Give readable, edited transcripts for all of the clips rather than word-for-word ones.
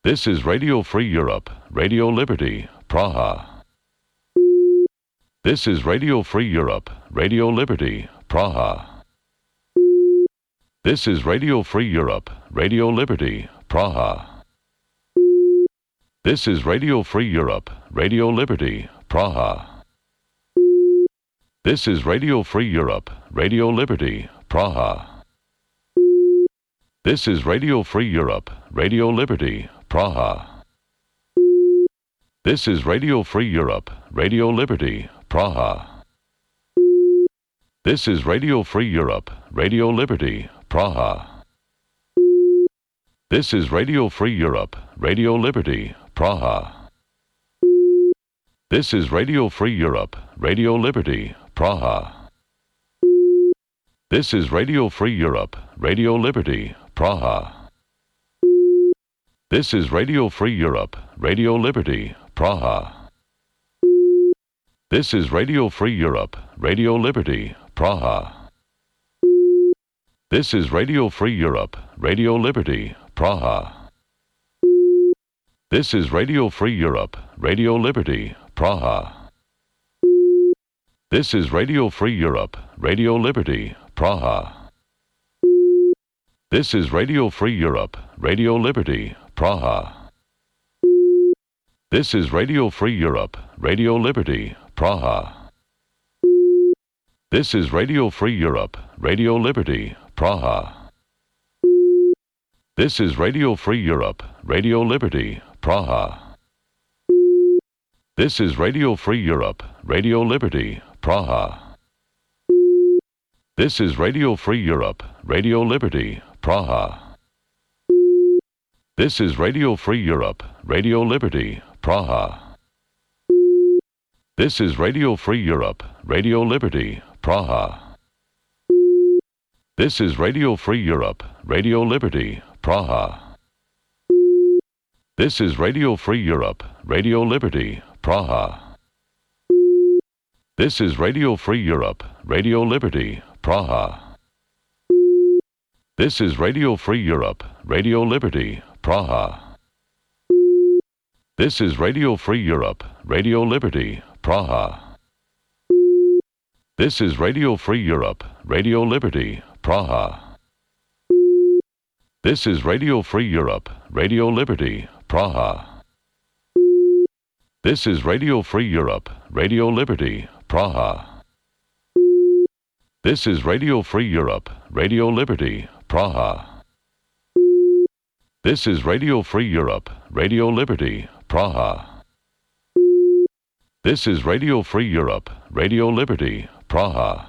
This is Radio Free Europe, Radio Liberty, Praha. This is Radio Free Europe, Radio Liberty, Praha. This is Radio Free Europe, Radio Liberty, Praha. This is Radio Free Europe, Radio Liberty, Praha. This is Radio Free Europe, Radio Liberty, Praha. This is Radio Free Europe, Radio Liberty, Praha. This is Radio Free Europe, Radio Liberty, Praha. This is Radio Free Europe, Radio Liberty, Praha. This is Radio Free Europe, Radio Liberty, Praha. This is Radio Free Europe, Radio Liberty, Praha. This is Radio Free Europe, Radio Liberty, Praha. This is Radio Free Europe, Radio Liberty, Praha. This is Radio Free Europe, Radio Liberty, Praha. This is Radio Free Europe, Radio Liberty, Praha. This is Radio Free Europe, Radio Liberty, Praha. This is Radio Free Europe, Radio Liberty, Praha. This is Radio Free Europe, Radio Liberty, Praha. This is Radio Free Europe, Radio Liberty, Praha. This is Radio Free Europe, Radio Liberty, Praha. This is Radio Free Europe, Radio Liberty, Praha. This is Radio Free Europe, Radio Liberty, Praha. This is Radio Free Europe, Radio Liberty, Praha. This is Radio Free Europe, Radio Liberty, Praha. This is Radio Free Europe, Radio Liberty, Praha. This is Radio Free Europe, Radio Liberty, Praha. This is Radio Free Europe, Radio Liberty, Praha. This is Radio Free Europe, Radio Liberty, Praha. This is Radio Free Europe, Radio Liberty, Praha. This is Radio Free Europe, Radio Liberty, Praha. This is Radio Free Europe, Radio Liberty, Praha. This is Radio Free Europe, Radio Liberty, Praha. This is Radio Free Europe, Radio Liberty, Praha. This is Radio Free Europe, Radio Liberty, Praha. This is Radio Free Europe, Radio Liberty, Praha. This is Radio Free Europe, Radio Liberty, Praha.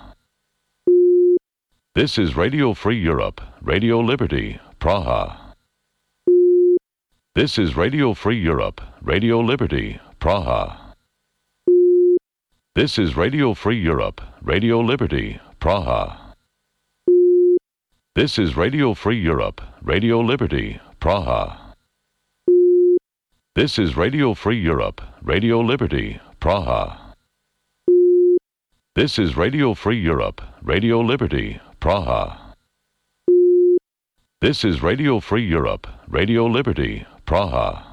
This is Radio Free Europe, Radio Liberty, Praha. This is Radio Free Europe, Radio Liberty, Praha. This is Radio Free Europe, Radio Liberty, Praha. This is Radio Free Europe, Radio Liberty, Praha. This is Radio Free Europe, Radio Liberty, Praha. This is Radio Free Europe, Radio Liberty, Praha. This is Radio Free Europe, Radio Liberty, Praha.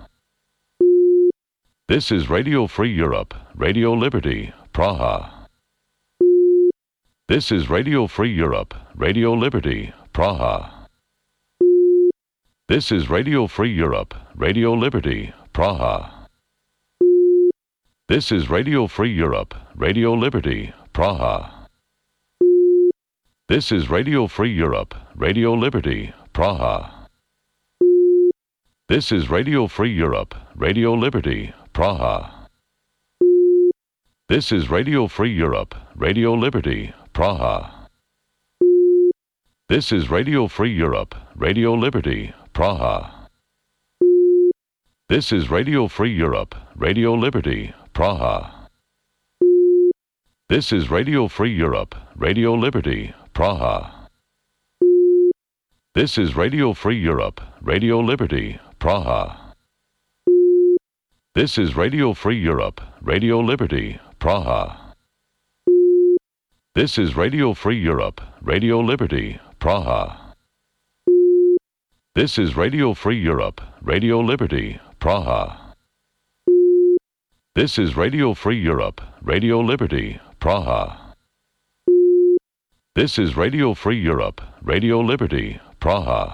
This is Radio Free Europe, Radio Liberty, Praha. This is Radio Free Europe, Radio Liberty, Praha. This is Radio Free Europe, Radio Liberty, Praha. This is Radio Free Europe, Radio Liberty, Praha. This is Radio Free Europe, Radio Liberty, Praha. This is Radio Free Europe, Radio Liberty, Praha. This is Radio Free Europe, Radio Liberty, Praha. This is Radio Free Europe, Radio Liberty, Praha. This is Radio Free Europe, Radio Liberty, Praha. This is Radio Free Europe, Radio Liberty, Praha. This is Radio Free Europe, Radio Liberty, Praha. This is Radio Free Europe, Radio Liberty, Praha. This is Radio Free Europe, Radio Liberty, Praha. This is Radio Free Europe, Radio Liberty, Praha. This is Radio Free Europe, Radio Liberty, Praha. This is Radio Free Europe, Radio Liberty, Praha.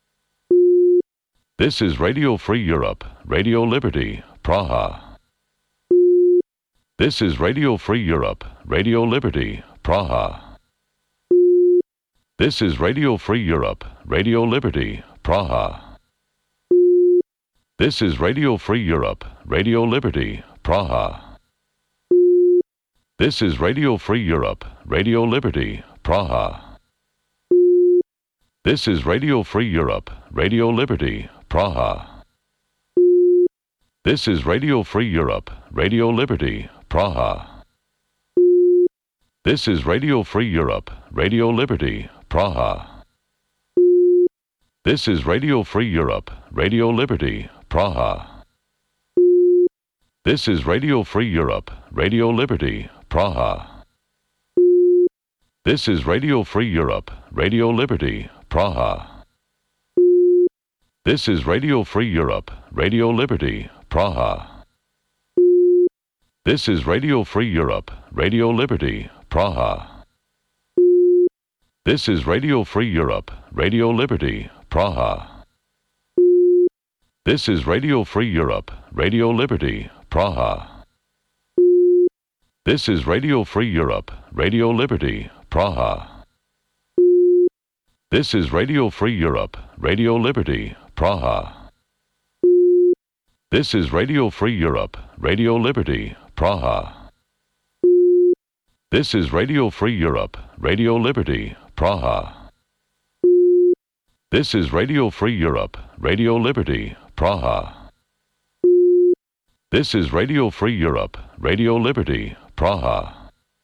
This is Radio Free Europe, Radio Liberty, Praha. This is Radio Free Europe, Radio Liberty, Praha. This is Radio Free Europe, Radio Liberty, Praha. This is Radio Free Europe, Radio Liberty, Praha. This is Radio Free Europe, Radio Liberty, Praha. This is Radio Free Europe, Radio Liberty, Praha. This is Radio Free Europe, Radio Liberty, Praha. This is Radio Free Europe, Radio Liberty, Praha. This is Radio Free Europe, Radio Liberty, Praha. This is Radio Free Europe, Radio Liberty, Praha. This is Radio Free Europe, Radio Liberty, Praha. This is Radio Free Europe, Radio Liberty, Praha. This is Radio Free Europe, Radio Liberty, Praha. This is Radio Free Europe, Radio Liberty, Praha. This is Radio Free Europe, Radio Liberty, Praha. This is Radio Free Europe, Radio Liberty, Praha. This is Radio Free Europe, Radio Liberty, Praha. This is Radio Free Europe, Radio Liberty, Praha. This is Radio Free Europe, Radio Liberty, Praha. This is Radio Free Europe, Radio Liberty, Praha. This is Radio Free Europe, Radio Liberty, Praha.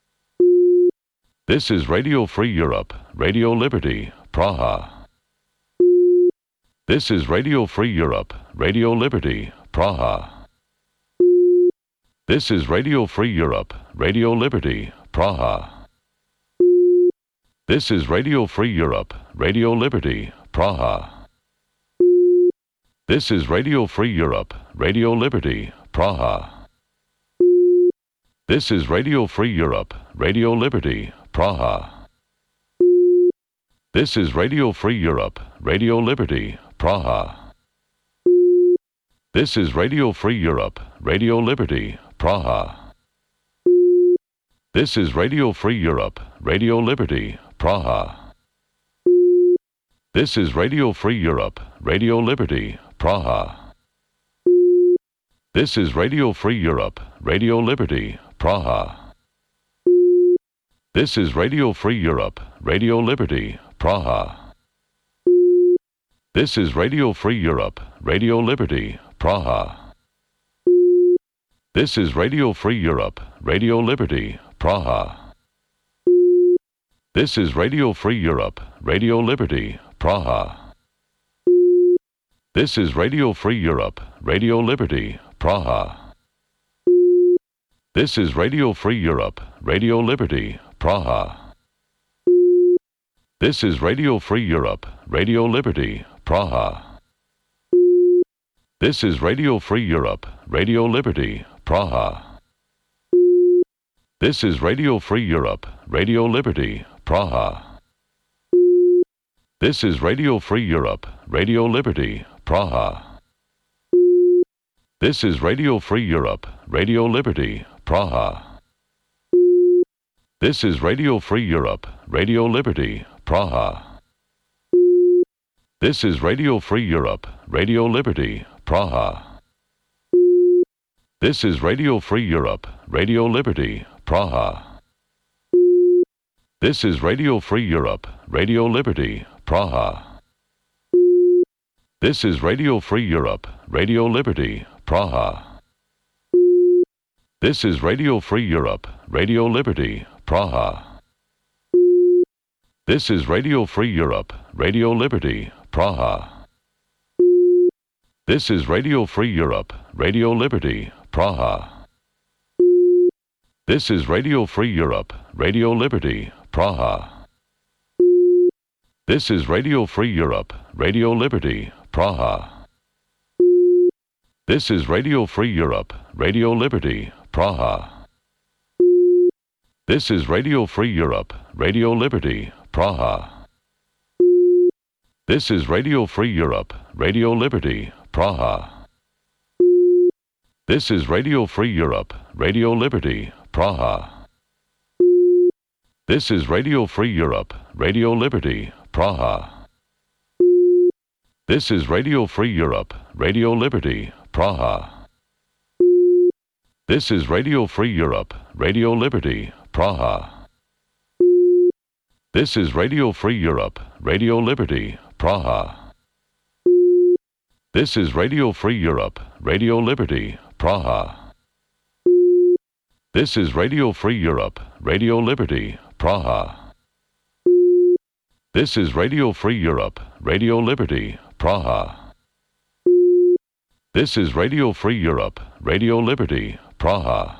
This is Radio Free Europe, Radio Liberty, Praha. This is Radio Free Europe, Radio Liberty, Praha. This is Radio Free Europe, Radio Liberty, Praha. This is Radio Free Europe, Radio Liberty, Praha. This is Radio Free Europe, Radio Liberty, Praha. This is Radio Free Europe, Radio Liberty, Praha. This is Radio Free Europe, Radio Liberty, Praha. This is Radio Free Europe, Radio Liberty, Praha. This is Radio Free Europe, Radio Liberty, Praha. This is Radio Free Europe, Radio Liberty, Praha. This is Radio Free Europe, Radio Liberty, Praha. This is Radio Free Europe, Radio Liberty, Praha. This is Radio Free Europe, Radio Liberty, Praha. This is Radio Free Europe, Radio Liberty, Praha. This is Radio Free Europe, Radio Liberty, Praha. This is Radio Free Europe, Radio Liberty, Praha. This is Radio Free Europe, Radio Liberty, Praha. This is Radio Free Europe, Radio Liberty, Praha. This is Radio Free Europe, Radio Liberty, Praha. This is Radio Free Europe, Radio Liberty, Praha. This is Radio Free Europe, Radio Liberty, Praha. This is Radio Free Europe, Radio Liberty, Praha. This is Radio Free Europe, Radio Liberty, Praha. This is Radio Free Europe, Radio Liberty, Praha. This is Radio Free Europe, Radio Liberty, Praha. This is Radio Free Europe, Radio Liberty, Praha. This is Radio Free Europe, Radio Liberty, Praha. This is Radio Free Europe, Radio Liberty, Praha. This is Radio Free Europe, Radio Liberty, Praha. This is Radio Free Europe, Radio Liberty, Praha. This is Radio Free Europe, Radio Liberty, Praha. This is Radio Free Europe, Radio Liberty, Praha. This is Radio Free Europe, Radio Liberty, Praha. This is Radio Free Europe, Radio Liberty, Praha. This is Radio Free Europe, Radio Liberty, Praha. This is Radio Free Europe, Radio Liberty, Praha. This is Radio Free Europe, Radio Liberty, Praha. This is Radio Free Europe, Radio Liberty, Praha. This is Radio Free Europe, Radio Liberty, Praha. This is Radio Free Europe, Radio Liberty, Praha. This is Radio Free Europe, Radio Liberty, Praha. This is Radio Free Europe, Radio Liberty, Praha. This is Radio Free Europe, Radio Liberty, Praha. This is Radio Free Europe, Radio Liberty, Praha.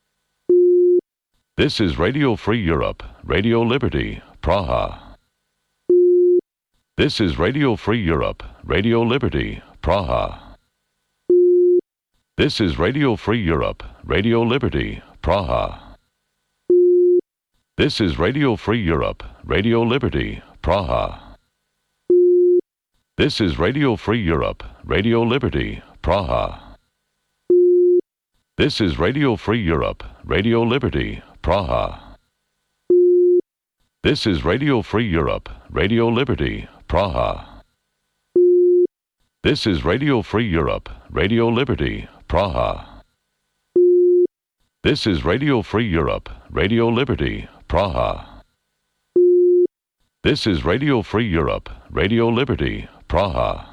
This is Radio Free Europe, Radio Liberty, Praha. This is Radio Free Europe, Radio Liberty, Praha. This is Radio Free Europe, Radio Liberty, Praha. This is Radio Free Europe, Radio Liberty, Praha. This is Radio Free Europe, Radio Liberty, Praha. This is Radio Free Europe, Radio Liberty, Praha. This is Radio Free Europe, Radio Liberty, Praha. This is Radio Free Europe, Radio Liberty, Praha. This is Radio Free Europe, Radio Liberty, Praha. This is Radio Free Europe, Radio Liberty, Praha.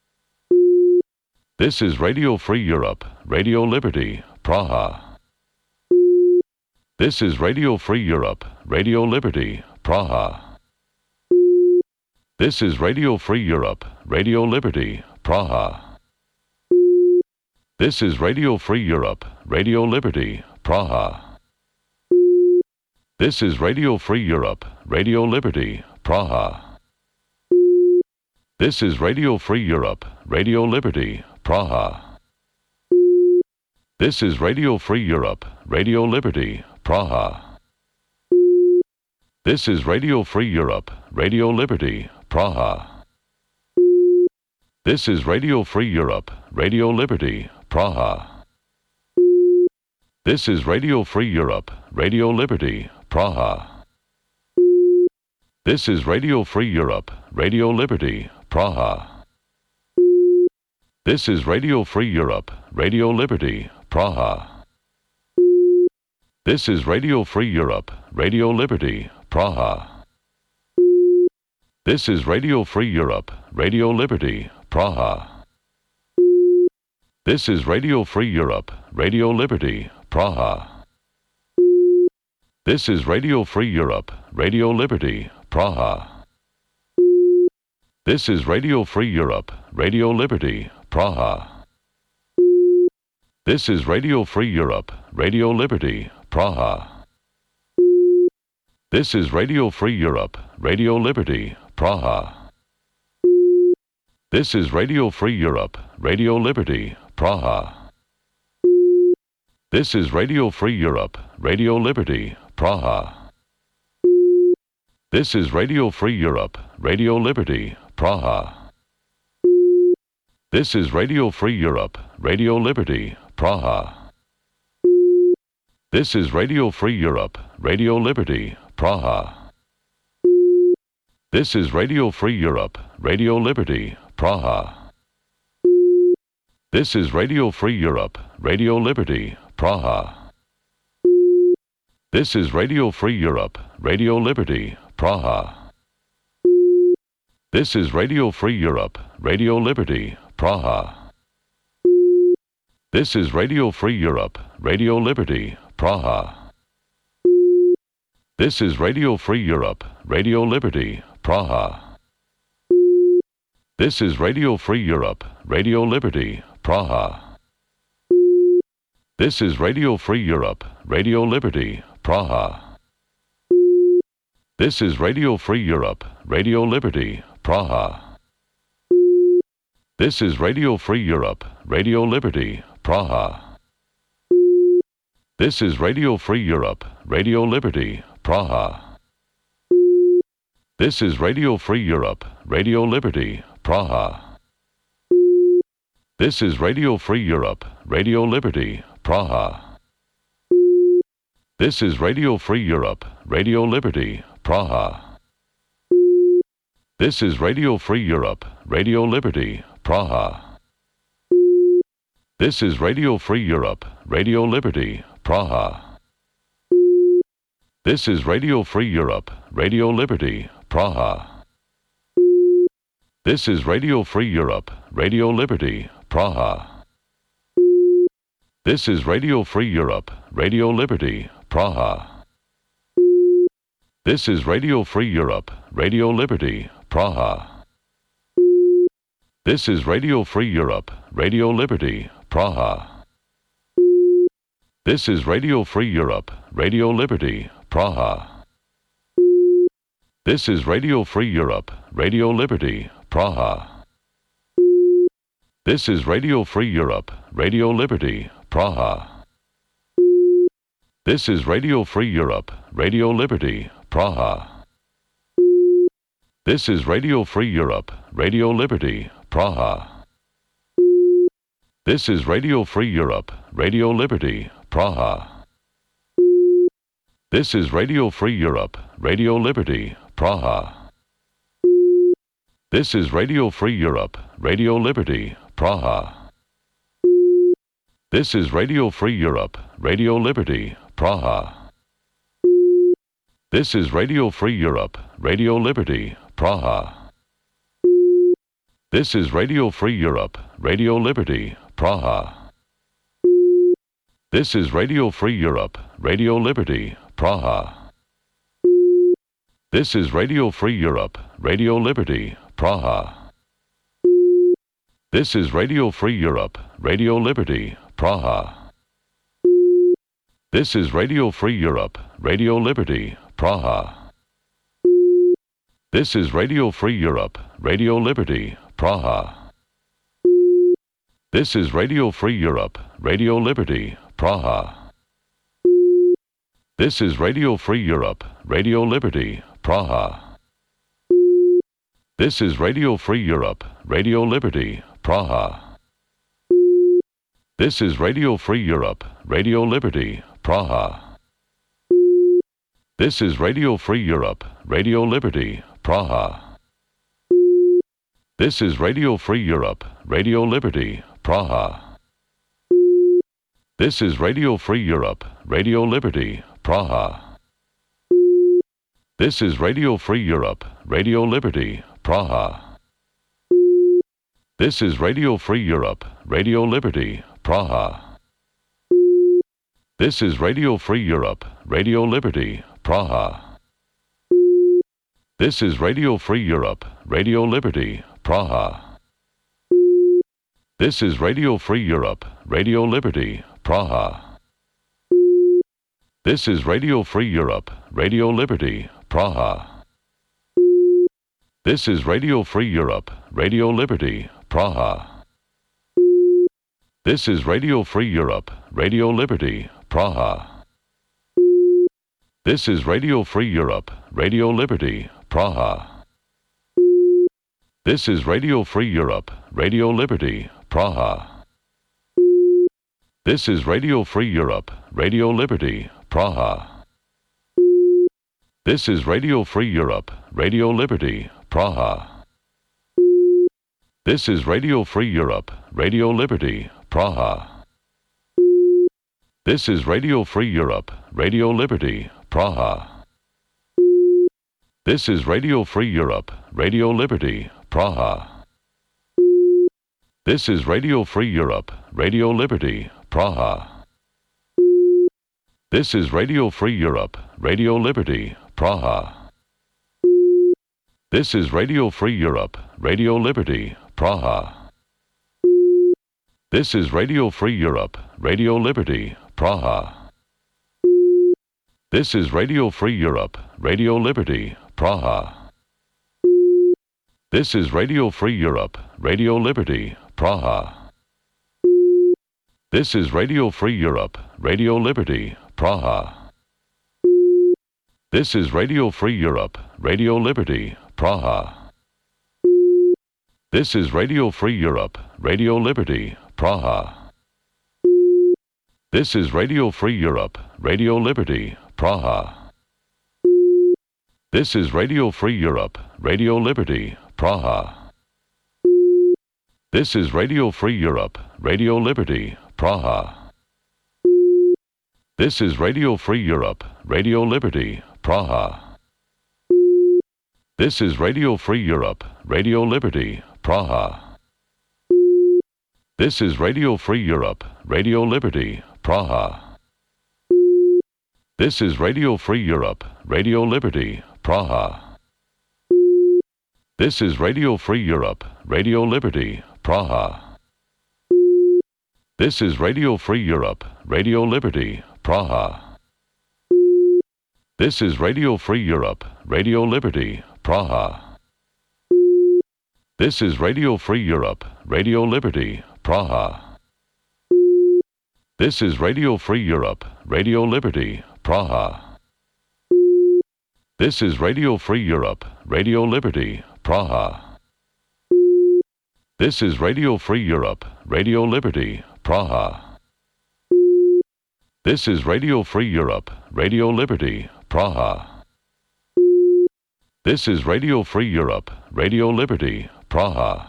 This is Radio Free Europe, Radio Liberty, Praha. This is Radio Free Europe, Radio Liberty, Praha. This is Radio Free Europe, Radio Liberty, Praha. This is Radio Free Europe, Radio Liberty, Praha. This is Radio Free Europe, Radio Liberty, Praha. This is Radio Free Europe, Radio Liberty, Praha. This is Radio Free Europe, Radio Liberty, Praha. This is Radio Free Europe, Radio Liberty, Praha. This is Radio Free Europe, Radio Liberty, Praha. This is Radio Free Europe, Radio Liberty, Praha. This is Radio Free Europe, Radio Liberty, Praha. This is Radio Free Europe, Radio Liberty, Praha. This is Radio Free Europe, Radio Liberty, Praha. This is Radio Free Europe, Radio Liberty, Praha. This is Radio Free Europe, Radio Liberty, Praha. This is Radio Free Europe, Radio Liberty, Praha. This is Radio Free Europe, Radio Liberty, Praha. This is Radio Free Europe, Radio Liberty, Praha. This is Radio Free Europe, Radio Liberty, Praha. This is Radio Free Europe, Radio Liberty, Praha. This is Radio Free Europe, Radio Liberty, Praha. This is Radio Free Europe, Radio Liberty, Praha. This is Radio Free Europe, Radio Liberty, Praha. This is Radio Free Europe, Radio Liberty, Praha. This is Radio Free Europe, Radio Liberty, Praha. This is Radio Free Europe, Radio Liberty, Praha. This is Radio Free Europe, Radio Liberty, Praha. This is Radio Free Europe, Radio Liberty, Praha. This is Radio Free Europe, Radio Liberty, Praha. This is Radio Free Europe, Radio Liberty, Praha. This is Radio Free Europe, Radio Liberty, Praha. This is Radio Free Europe, Radio Liberty, Praha. This is Radio Free Europe, Radio Liberty, Praha. This is Radio Free Europe, Radio Liberty, Praha. This is Radio Free Europe, Radio Liberty, Praha. This is Radio Free Europe, Radio Liberty, Praha. This is Radio Free Europe, Radio Liberty, Praha. This is Radio Free Europe, Radio Liberty, Praha. This is Radio Free Europe, Radio Liberty, Praha. This is Radio Free Europe, Radio Liberty, Praha. This is Radio Free Europe, Radio Liberty, Praha. This is Radio Free Europe, Radio Liberty, Praha. This is Radio Free Europe, Radio Liberty, Praha. This is Radio Free Europe, Radio Liberty, Praha. This is Radio Free Europe, Radio Liberty, Praha. This is Radio Free Europe, Radio Liberty, Praha. This is Radio Free Europe, Radio Liberty, Praha. This is Radio Free Europe, Radio Liberty, Praha. This is Radio Free Europe, Radio Liberty, Praha. This is Radio Free Europe, Radio Liberty, Praha. This is Radio Free Europe, Radio Liberty, Praha. This is Radio Free Europe, Radio Liberty, Praha. This is Radio Free Europe, Radio Liberty, Praha. This is Radio Free Europe, Radio Liberty, Praha. This is Radio Free Europe, Radio Liberty, Praha. This is Radio Free Europe, Radio Liberty, Praha. This is Radio Free Europe, Radio Liberty, Praha. This is Radio Free Europe, Radio Liberty, Praha. This is Radio Free Europe, Radio Liberty, Praha. This is Radio Free Europe, Radio Liberty, Praha. This is Radio Free Europe, Radio Liberty, Praha. This is Radio Free Europe, Radio Liberty, Praha. This is Radio Free Europe, Radio Liberty, Praha. This is Radio Free Europe, Radio Liberty, Praha. This is Radio Free Europe, Radio Liberty, Praha. This is Radio Free Europe, Radio Liberty, Praha. This is Radio Free Europe, Radio Liberty, Praha. This is Radio Free Europe, Radio Liberty, Praha. This is Radio Free Europe, Radio Liberty, Praha. This is Radio Free Europe, Radio Liberty, Praha. This is Radio Free Europe, Radio Liberty, Praha. This is Radio Free Europe, Radio Liberty, Praha. This is Radio Free Europe, Radio Liberty, Praha. This is Radio Free Europe, Radio Liberty, Praha. This is Radio Free Europe, Radio Liberty, Praha. This is Radio Free Europe, Radio Liberty, Praha. This is Radio Free Europe, Radio Liberty, Praha. This is Radio Free Europe, Radio Liberty, Praha. This is Radio Free Europe, Radio Liberty, Praha. This is Radio Free Europe, Radio Liberty, Praha. This is Radio Free Europe, Radio Liberty, Praha. This is Radio Free Europe, Radio Liberty, Praha. This is Radio Free Europe, Radio Liberty, Praha. This is Radio Free Europe, Radio Liberty, Praha. This is Radio Free Europe, Radio Liberty, Praha. This is Radio Free Europe, Radio Liberty, Praha. This is Radio Free Europe, Radio Liberty, Praha. This is Radio Free Europe, Radio Liberty, Praha. This is Radio Free Europe, Radio Liberty, Praha. This is Radio Free Europe, Radio Liberty, Praha. This is Radio Free Europe, Radio Liberty, Praha. This is Radio Free Europe, Radio Liberty, Praha. This is Radio Free Europe, Radio Liberty, Praha. This is Radio Free Europe, Radio Liberty, Praha. This is Radio Free Europe, Radio Liberty, Praha. This is Radio Free Europe, Radio Liberty, Praha. This is Radio Free Europe, Radio Liberty, Praha. This is Radio Free Europe, Radio Liberty, Praha. This is Radio Free Europe, Radio Liberty, Praha. This is Radio Free Europe, Radio Liberty, Praha. This is Radio Free Europe, Radio Liberty, Praha. This is Radio Free Europe, Radio Liberty, Praha. This is Radio Free Europe, Radio Liberty, Praha. This is Radio Free Europe, Radio Liberty, Praha. This is Radio Free Europe, Radio Liberty, Praha. This is Radio Free Europe, Radio Liberty, Praha. This is Radio Free Europe, Radio Liberty, Praha. This is Radio Free Europe, Radio Liberty, Praha.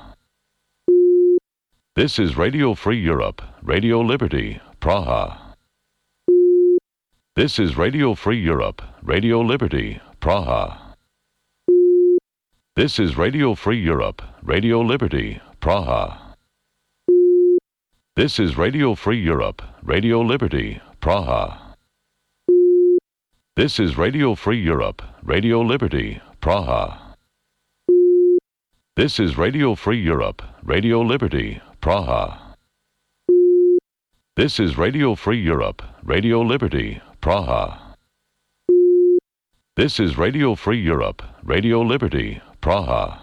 This is Radio Free Europe, Radio Liberty, Praha. This is Radio Free Europe, Radio Liberty, Praha. This is Radio Free Europe, Radio Liberty, Praha. This is Radio Free Europe, Radio Liberty, Praha. This is Radio Free Europe, Radio Liberty, Praha. This is Radio Free Europe, Radio Liberty, Praha. This is Radio Free Europe, Radio Liberty, Praha. This is Radio Free Europe, Radio Liberty, Praha.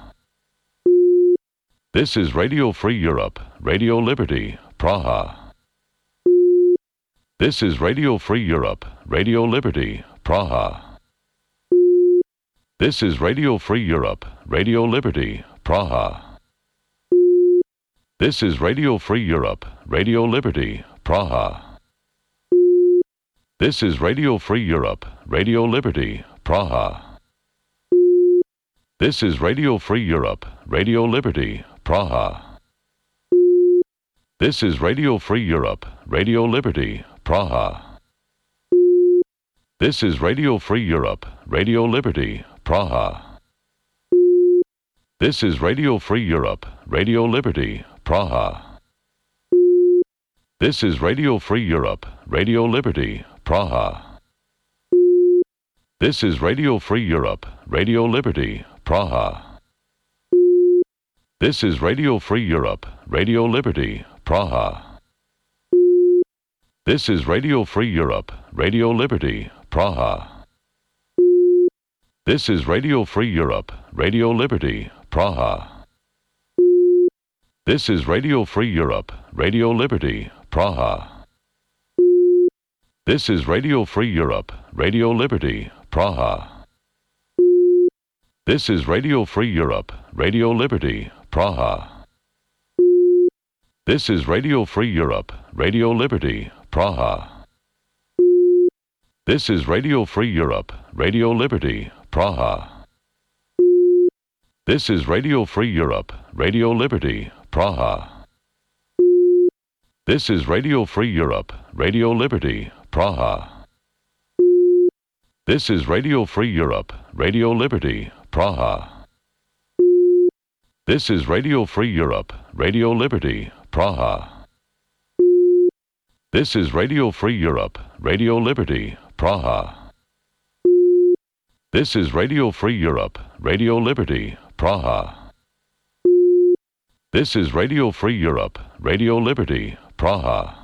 This is Radio Free Europe, Radio Liberty, Praha. This is Radio Free Europe, Radio Liberty, Praha. This is Radio Free Europe, Radio Liberty, Praha. This is Radio Free Europe, Radio Liberty, Praha. This is Radio Free Europe, Radio Liberty, Praha. This is Radio Free Europe, Radio Liberty, Praha. This is Radio Free Europe, Radio Liberty, Praha. This is Radio Free Europe, Radio Liberty, Praha. This is Radio Free Europe, Radio Liberty, Praha. This is Radio Free Europe, Radio Liberty, Praha. This is Radio Free Europe, Radio Liberty, Praha. This is Radio Free Europe, Radio Liberty, Praha. This is Radio Free Europe, Radio Liberty, Praha. This is Radio Free Europe, Radio Liberty, Praha. This is Radio Free Europe, Radio Liberty, Praha. This is Radio Free Europe, Radio Liberty, Praha. This is Radio Free Europe, Radio Liberty, Praha. This is Radio Free Europe, Radio Liberty, Praha. This is Radio Free Europe, Radio Liberty, Praha. This is Radio Free Europe, Radio Liberty, Praha. This is Radio Free Europe, Radio Liberty, Praha. This is Radio Free Europe, Radio Liberty, Praha. This is Radio Free Europe, Radio Liberty, Praha. This is Radio Free Europe, Radio Liberty, Praha. This is Radio Free Europe, Radio Liberty, Praha. This is Radio Free Europe, Radio Liberty, Praha.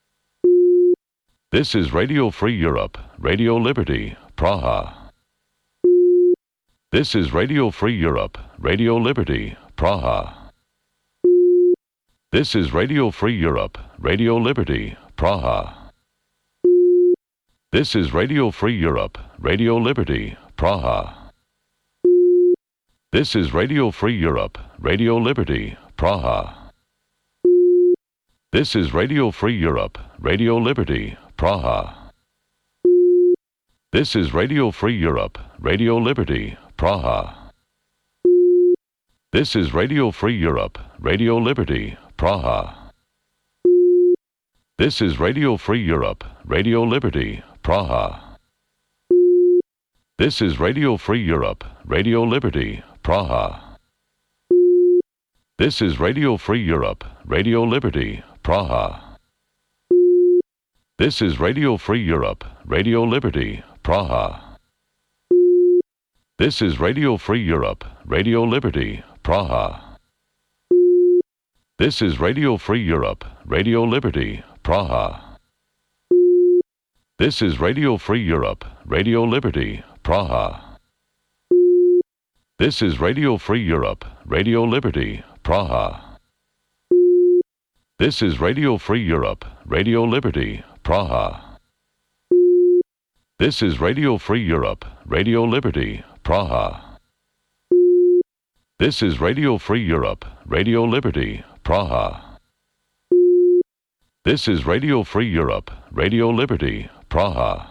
This is Radio Free Europe, Radio Liberty, Praha. This is Radio Free Europe, Radio Liberty, Praha. This is Radio Free Europe, Radio Liberty, Praha. This is Radio Free Europe, Radio Liberty, Praha. This is Radio Free Europe, Radio Liberty, Praha. This is Radio Free Europe, Radio Liberty, Praha. This is Radio Free Europe, Radio Liberty, Praha. This is Radio Free Europe, Radio Liberty, Praha. This is Radio Free Europe, Radio Liberty, Praha. This is Radio Free Europe, Radio Liberty, Praha. This is Radio Free Europe, Radio Liberty, Praha. This is Radio Free Europe, Radio Liberty, Praha. This is Radio Free Europe, Radio Liberty, Praha. This is Radio Free Europe, Radio Liberty, Praha. This is Radio Free Europe, Radio Liberty, Praha. This is Radio Free Europe, Radio Liberty, Praha. This is Radio Free Europe, Radio Liberty, Praha. This is Radio Free Europe, Radio Liberty, Praha. This is Radio Free Europe, Radio Liberty, Praha. This is Radio Free Europe, Radio Liberty, Praha.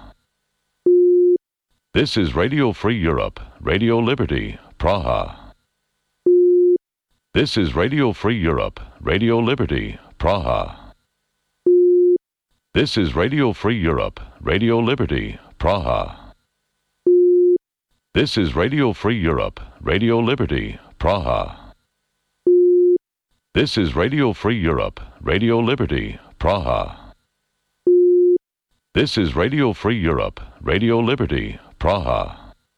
This is Radio Free Europe, Radio Liberty, Praha. This is Radio Free Europe, Radio Liberty, Praha. This is Radio Free Europe, Radio Liberty, Praha. This is Radio Free Europe, Radio Liberty, Praha. This is Radio Free Europe, Radio Liberty, Praha. This is Radio Free Europe, Radio Liberty, Praha.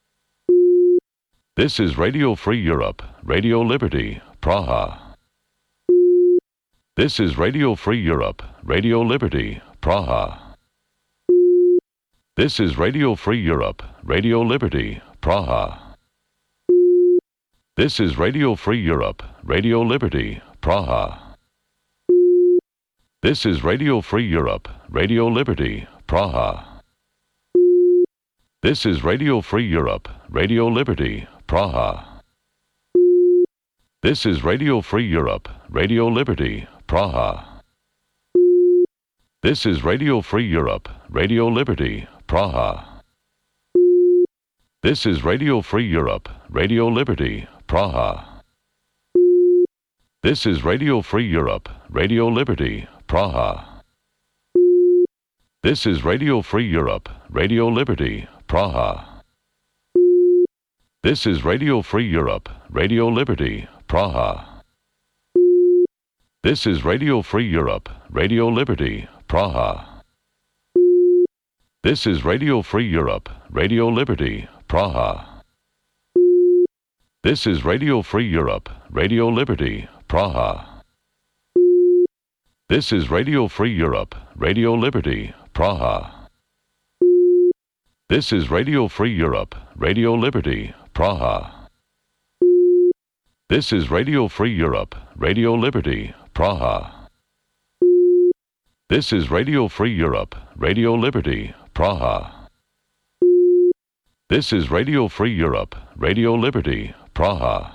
This is Radio Free Europe, Radio Liberty, Praha. This is Radio Free Europe, Radio Liberty, Praha. This is Radio Free Europe, Radio Liberty, Praha. This is Radio Free Europe, Radio Liberty, Praha. This is Radio Free Europe, Radio Liberty, Praha. This is Radio Free Europe, Radio Liberty, Praha. This is Radio Free Europe, Radio Liberty, Praha. This is Radio Free Europe, Radio Liberty, Praha. This is Radio Free Europe, Radio Liberty, Praha. This is Radio Free Europe, Radio Liberty, Praha. This is Radio Free Europe, Radio Liberty, Praha. This is Radio Free Europe, Radio Liberty, Praha. This is Radio Free Europe, Radio Liberty, Praha. This is Radio Free Europe, Radio Liberty, Praha. This is Radio Free Europe, Radio Liberty, Praha. This is Radio Free Europe, Radio Liberty, Praha. This is Radio Free Europe, Radio Liberty, Praha. This is Radio Free Europe, Radio Liberty, Praha. This is Radio Free Europe, Radio Liberty, Praha. This is Radio Free Europe, Radio Liberty, Praha.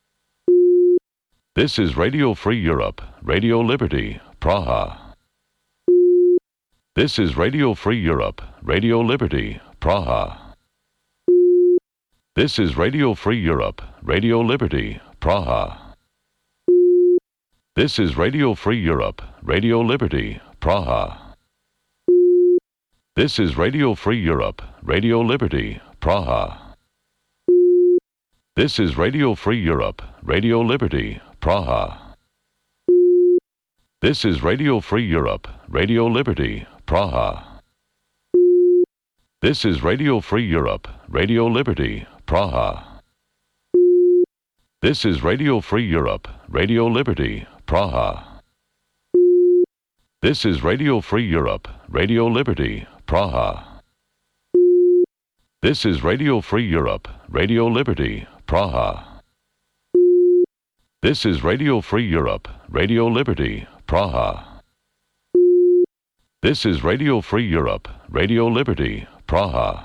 This is Radio Free Europe, Radio Liberty, Praha. This is Radio Free Europe, Radio Liberty, Praha. This is Radio Free Europe, Radio Liberty, Praha. This is Radio Free Europe, Radio Liberty, Praha. This is Radio Free Europe, Radio Liberty, Praha. This is Radio Free Europe, Radio Liberty, Praha. This is Radio Free Europe, Radio Liberty, Praha. This is Radio Free Europe, Radio Liberty, Praha. This is Radio Free Europe, Radio Liberty, Praha. This is Radio Free Europe, Radio Liberty, Praha. This is Radio Free Europe, Radio Liberty, Praha. This is Radio Free Europe, Radio Liberty, Praha. This is Radio Free Europe, Radio Liberty, Praha.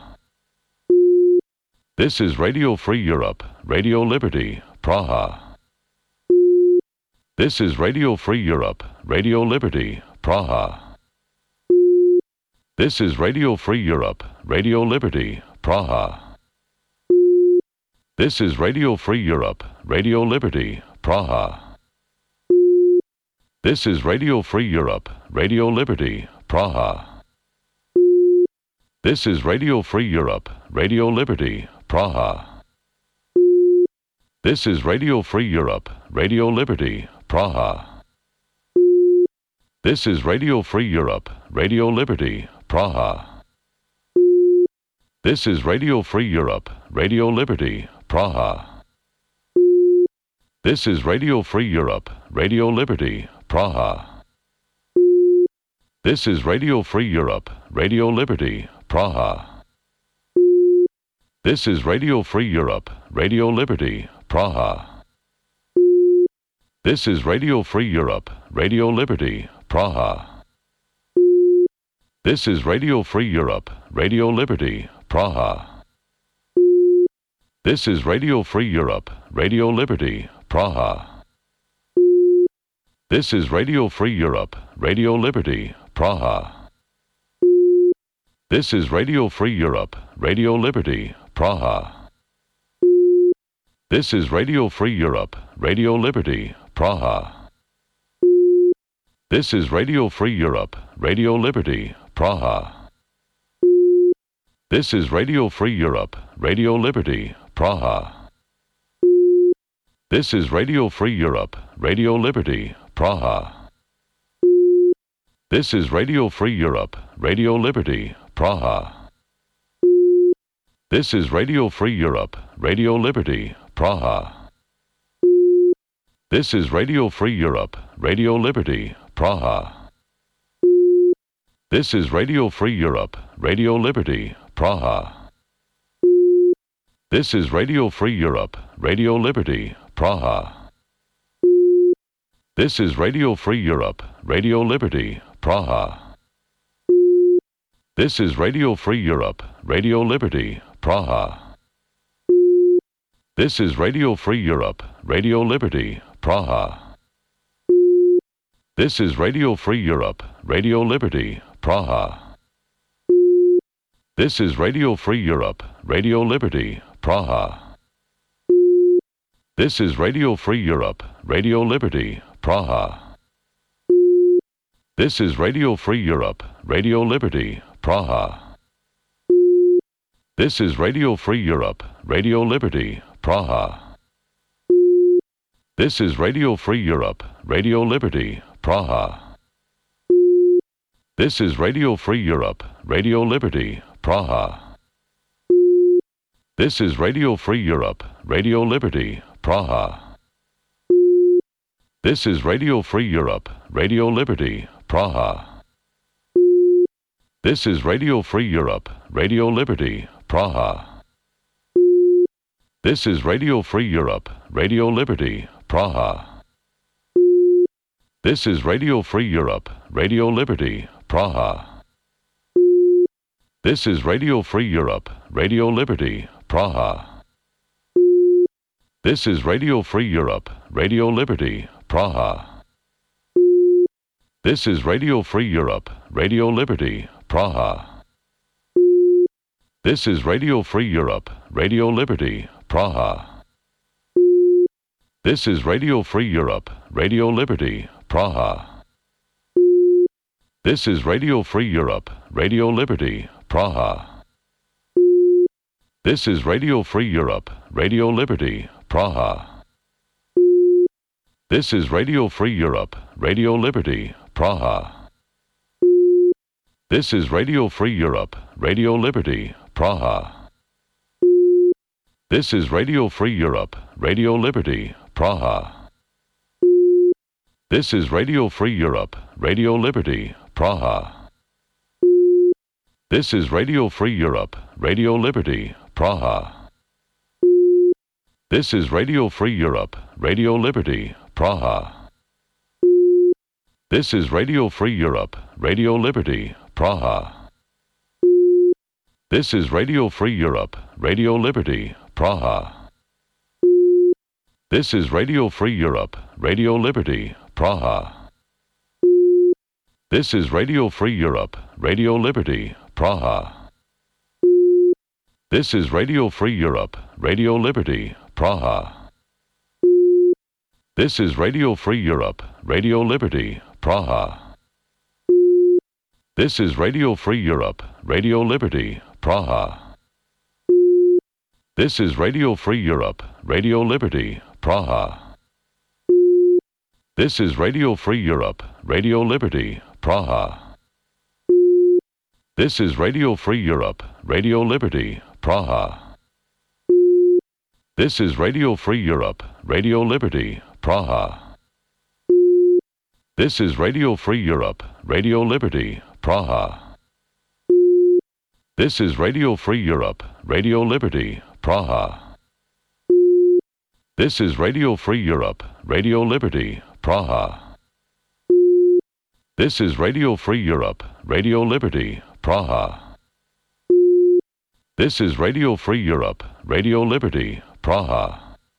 This is Radio Free Europe, Radio Liberty, Praha. This is Radio Free Europe, Radio Liberty, Praha. This is Radio Free Europe, Radio Liberty, Praha. This is Radio Free Europe, Radio Liberty, Praha. This is Radio Free Europe, Radio Liberty, Praha. This is Radio Free Europe, Radio Liberty, Praha. This is Radio Free Europe, Radio Liberty, Praha. This is Radio Free Europe, Radio Liberty, Praha. This is Radio Free Europe, Radio Liberty, Praha. This is Radio Free Europe, Radio Liberty, Praha. This is Radio Free Europe, Radio Liberty, Praha. This is Radio Free Europe, Radio Liberty, Praha. This is Radio Free Europe, Radio Liberty, Praha. This is Radio Free Europe, Radio Liberty, Praha. This is Radio Free Europe, Radio Liberty, Praha. This is Radio Free Europe, Radio Liberty, Praha. This is Radio Free Europe, Radio Liberty, Praha. This is Radio Free Europe, Radio Liberty, Praha. This is Radio Free Europe, Radio Liberty, Praha. This is Radio Free Europe, Radio Liberty, Praha. This is Radio Free Europe, Radio Liberty, Praha. This is Radio Free Europe, Radio Liberty, Praha. This is Radio Free Europe, Radio Liberty, Praha. This is Radio Free Europe, Radio Liberty, Praha. This is Radio Free Europe, Radio Liberty, Praha. This is Radio Free Europe, Radio Liberty, Praha. This is Radio Free Europe, Radio Liberty, Praha. This is Radio Free Europe, Radio Liberty, Praha. This is Radio Free Europe, Radio Liberty, Praha. This is Radio Free Europe, Radio Liberty, Praha. This is Radio Free Europe, Radio Liberty, Praha. This is Radio Free Europe, Radio Liberty, Praha. This is Radio Free Europe, Radio Liberty, Praha. This is Radio Free Europe, Radio Liberty, Praha. This is Radio Free Europe, Radio Liberty, Praha. This is Radio Free Europe, Radio Liberty, Praha. This is Radio Free Europe, Radio Liberty, Praha. This is Radio Free Europe, Radio Liberty, Praha. This is Radio Free Europe, Radio Liberty, Praha. This is Radio Free Europe, Radio Liberty, Praha. This is Radio Free Europe, Radio Liberty, Praha. This is Radio Free Europe, Radio Liberty, Praha. This is Radio Free Europe, Radio Liberty, Praha. This is Radio Free Europe, Radio Liberty, Praha. This is Radio Free Europe, Radio Liberty, Praha. This is Radio Free Europe, Radio Liberty, Praha. This is Radio Free Europe, Radio Liberty, Praha. This is Radio Free Europe, Radio Liberty, Praha. This is Radio Free Europe, Radio Liberty, Praha. This is Radio Free Europe, Radio Liberty, Praha. This is Radio Free Europe, Radio Liberty, Praha. This is Radio Free Europe, Radio Liberty, Praha. This is Radio Free Europe, Radio Liberty, Praha. This is Radio Free Europe, Radio Liberty, Praha. This is Radio Free Europe, Radio Liberty, Praha. This is Radio Free Europe, Radio Liberty, Praha. This is Radio Free Europe, Radio Liberty, Praha. This is Radio Free Europe, Radio Liberty, Praha. This is Radio Free Europe, Radio Liberty, Praha. This is Radio Free Europe, Radio Liberty, Praha. This is Radio Free Europe, Radio Liberty, Praha. This is Radio Free Europe, Radio Liberty, Praha. This is Radio Free Europe, Radio Liberty, Praha. This is Radio Free Europe, Radio Liberty, Praha. This is Radio Free Europe, Radio Liberty, Praha. This is Radio Free Europe, Radio Liberty, Praha. This is Radio Free Europe, Radio Liberty, Praha. This is Radio Free Europe, Radio Liberty, Praha. This is Radio Free Europe, Radio Liberty, Praha. This is Radio Free Europe, Radio Liberty, Praha.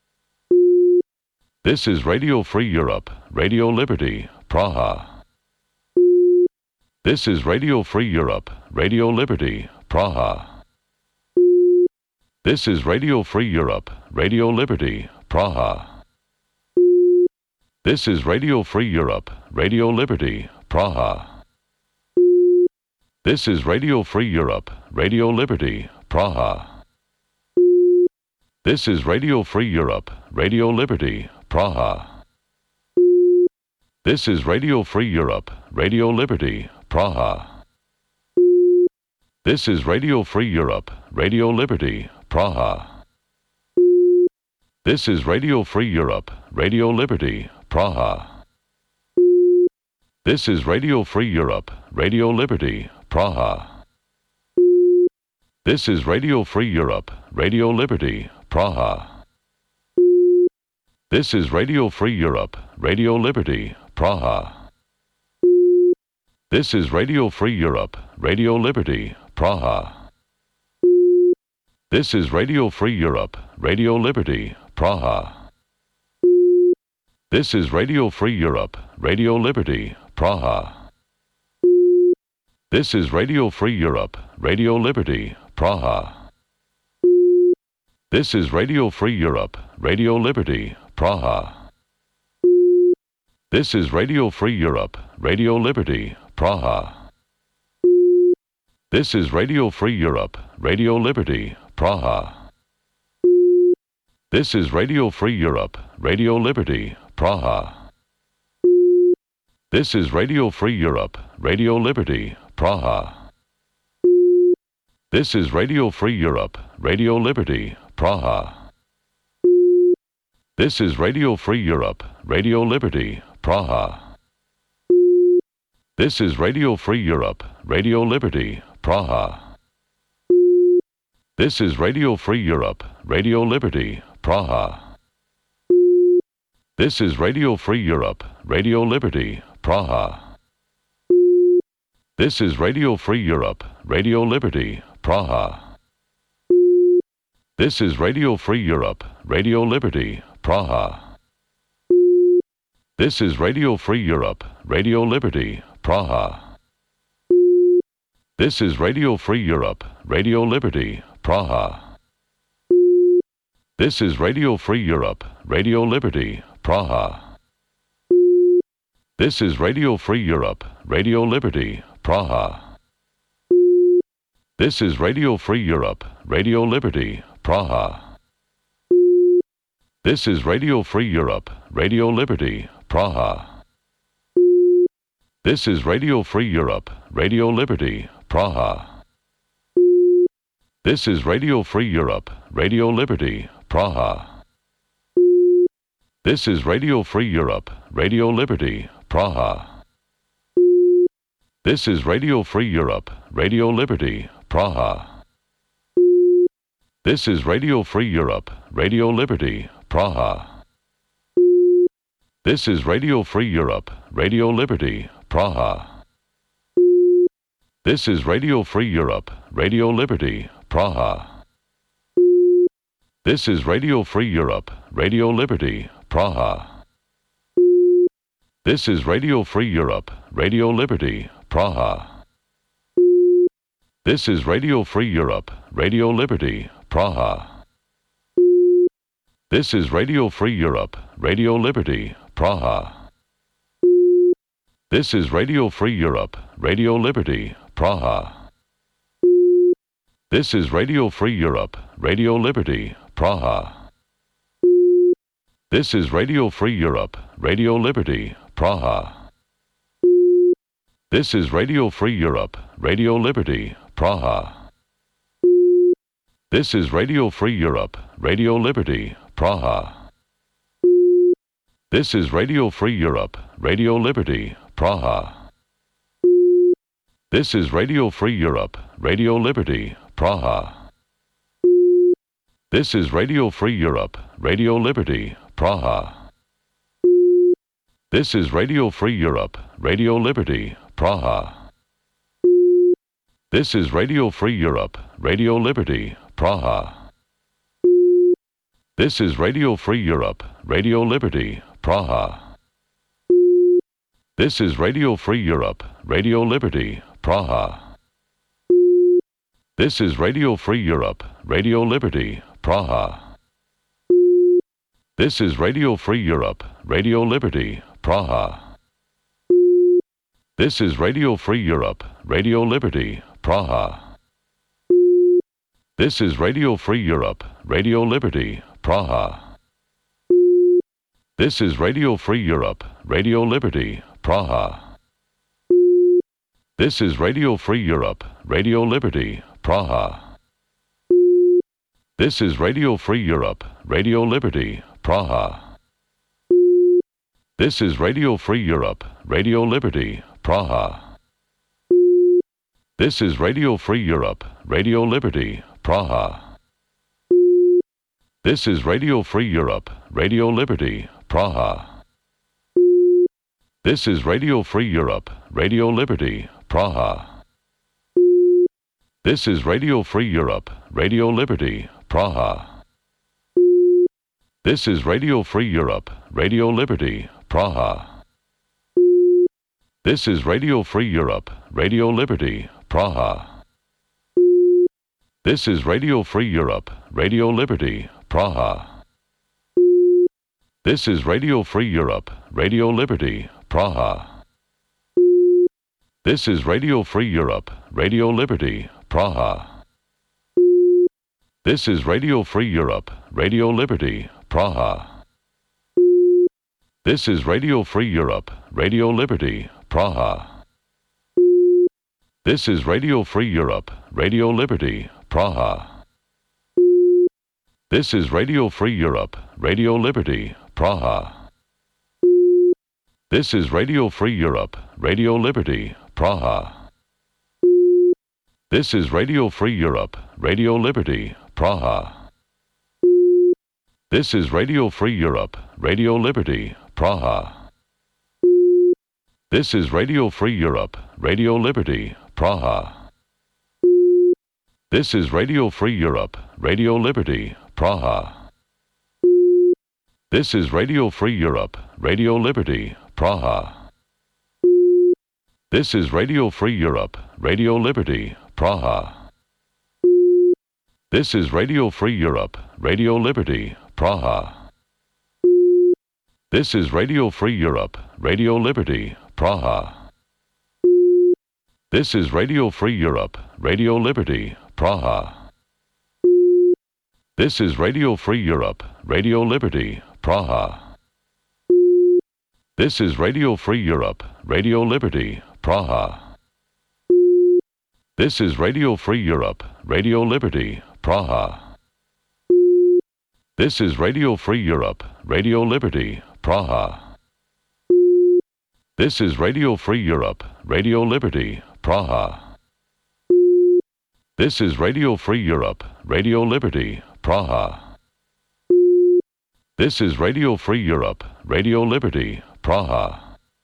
This is Radio Free Europe, Radio Liberty, Praha. This is Radio Free Europe, Radio Liberty, Praha. This is Radio Free Europe, Radio Liberty, Praha. This is Radio Free Europe, Radio Liberty, Praha. This is Radio Free Europe, Radio Liberty, Praha. This is Radio Free Europe, Radio Liberty, Praha. This is Radio Free Europe, Radio Liberty, Praha. This is Radio Free Europe, Radio Liberty, Praha. This is Radio Free Europe, Radio Liberty, Praha. This is Radio Free Europe, Radio Liberty, Praha. This is Radio Free Europe, Radio Liberty, Praha. This is Radio Free Europe, Radio Liberty, Praha. This is Radio Free Europe, Radio Liberty, Praha. This is Radio Free Europe, Radio Liberty, Praha. This is Radio Free Europe, Radio Liberty, Praha. This is Radio Free Europe, Radio Liberty, Praha. This is Radio Free Europe, Radio Liberty, Praha. This is Radio Free Europe, Radio Liberty, Praha. This is Radio Free Europe, Radio Liberty, Praha. This is Radio Free Europe, Radio Liberty, Praha. This is Radio Free Europe, Radio Liberty, Praha. This is Radio Free Europe, Radio Liberty, Praha. This is Radio Free Europe, Radio Liberty, Praha. This is Radio Free Europe, Radio Liberty, Praha. This is Radio Free Europe, Radio Liberty, Praha. This is Radio Free Europe, Radio Liberty, Praha. This is Radio Free Europe, Radio Liberty, Praha. This is Radio Free Europe, Radio Liberty, Praha. This is Radio Free Europe, Radio Liberty, Praha. This is Radio Free Europe, Radio Liberty, Praha. This is Radio Free Europe, Radio Liberty, Praha. This is Radio Free Europe, Radio Liberty, Praha. This is Radio Free Europe, Radio Liberty, Praha. This is Radio Free Europe, Radio Liberty, Praha. This is Radio Free Europe, Radio Liberty, Praha. This is Radio Free Europe, Radio Liberty, Praha. This is Radio Free Europe, Radio Liberty, Praha. This is Radio Free Europe, Radio Liberty, Praha. This is Radio Free Europe, Radio Liberty, Praha. This is Radio Free Europe, Radio Liberty, Praha. This is Radio Free Europe, Radio Liberty, Praha. This is Radio Free Europe, Radio Liberty, Praha. This is Radio Free Europe, Radio Liberty, Praha. This is Radio Free Europe, Radio Liberty, Praha. This is Radio Free Europe, Radio Liberty, Praha. This is Radio Free Europe, Radio Liberty, Praha. This is Radio Free Europe, Radio Liberty, Praha. This is Radio Free Europe, Radio Liberty, Praha. This is Radio Free Europe, Radio Liberty, Praha. This is Radio Free Europe, Radio Liberty, Praha. This is Radio Free Europe, Radio Liberty, Praha. This is Radio Free Europe, Radio Liberty, Praha. This is Radio Free Europe, Radio Liberty, Praha. This is Radio Free Europe, Radio Liberty, Praha. This is Radio Free Europe, Radio Liberty, Praha. This is Radio Free Europe, Radio Liberty, Praha. This is Radio Free Europe, Radio Liberty, Praha. This is Radio Free Europe, Radio Liberty, Praha. This is Radio Free Europe, Radio Liberty, Praha. This is Radio Free Europe, Radio Liberty, Praha. This is Radio Free Europe, Radio Liberty, Praha. This is Radio Free Europe, Radio Liberty, Praha. This is Radio Free Europe, Radio Liberty, Praha. This is Radio Free Europe, Radio Liberty, Praha. This is Radio Free Europe, Radio Liberty, Praha. This is Radio Free Europe, Radio Liberty, Praha. This is Radio Free Europe, Radio Liberty, Praha. This is Radio Free Europe, Radio Liberty, Praha. This is Radio Free Europe, Radio Liberty, Praha. This is Radio Free Europe, Radio Liberty, Praha. This is Radio Free Europe, Radio Liberty, Praha. This is Radio Free Europe, Radio Liberty, Praha. This is Radio Free Europe, Radio Liberty, Praha. This is Radio Free Europe, Radio Liberty, Praha. This is Radio Free Europe, Radio Liberty, Praha. This is Radio Free Europe, Radio Liberty, Praha. This is Radio Free Europe, Radio Liberty, Praha. This is Radio Free Europe, Radio Liberty, Praha. This is Radio Free Europe, Radio Liberty, Praha. This is Radio Free Europe, Radio Liberty, Praha. This is Radio Free Europe, Radio Liberty, Praha. This is Radio Free Europe, Radio Liberty, Praha. This is Radio Free Europe, Radio Liberty, Praha. This is Radio Free Europe, Radio Liberty, Praha. This is Radio Free Europe, Radio Liberty, Praha. This is Radio Free Europe, Radio Liberty, Praha. This is Radio Free Europe, Radio Liberty, Praha. This is Radio Free Europe, Radio Liberty, Praha. This is Radio Free Europe, Radio Liberty, Praha. This is Radio Free Europe, Radio Liberty, Praha. This is Radio Free Europe, Radio Liberty, Praha. This is Radio Free Europe, Radio Liberty, Praha. This is Radio Free Europe, Radio Liberty, Praha. This is Radio Free Europe, Radio Liberty, Praha. This is Radio Free Europe, Radio Liberty, Praha.